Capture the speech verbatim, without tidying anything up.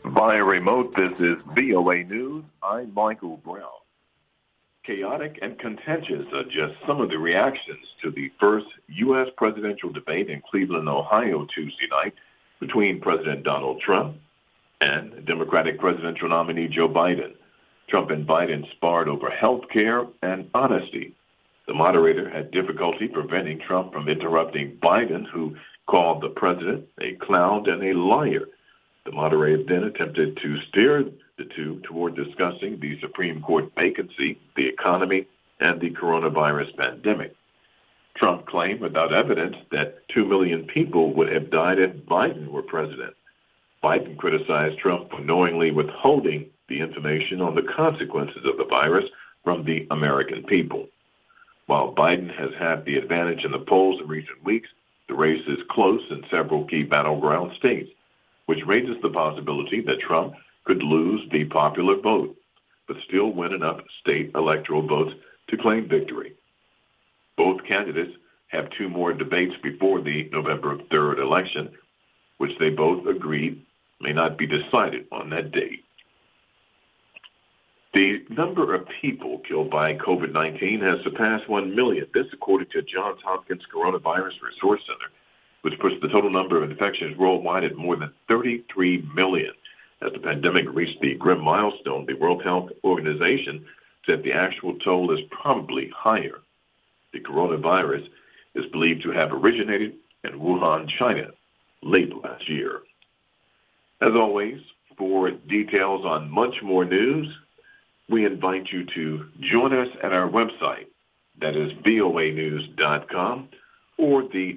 Via remote, this is V O A News. I'm Michael Brown. Chaotic and contentious are just some of the reactions to the first U S presidential debate in Cleveland, Ohio, Tuesday night between President Donald Trump and Democratic presidential nominee Joe Biden. Trump and Biden sparred over health care and honesty. The moderator had difficulty preventing Trump from interrupting Biden, who called the president a clown and a liar. The moderator then attempted to steer the two toward discussing the Supreme Court vacancy, the economy, and the coronavirus pandemic. Trump claimed without evidence that two million people would have died if Biden were president. Biden criticized Trump for knowingly withholding the information on the consequences of the virus from the American people. While Biden has had the advantage in the polls in recent weeks, the race is close in several key battleground states, which raises the possibility that Trump could lose the popular vote, but still win enough state electoral votes to claim victory. Both candidates have two more debates before the November third election, which they both agreed may not be decided on that date. The number of people killed by COVID nineteen has surpassed one million. This according to Johns Hopkins Coronavirus Resource Center, which puts the total number of infections worldwide at more than thirty-three million. As the pandemic reached the grim milestone, the World Health Organization said the actual toll is probably higher. The coronavirus is believed to have originated in Wuhan, China, late last year. As always, for details on much more news, we invite you to join us at our website, that is V O A news dot com, or the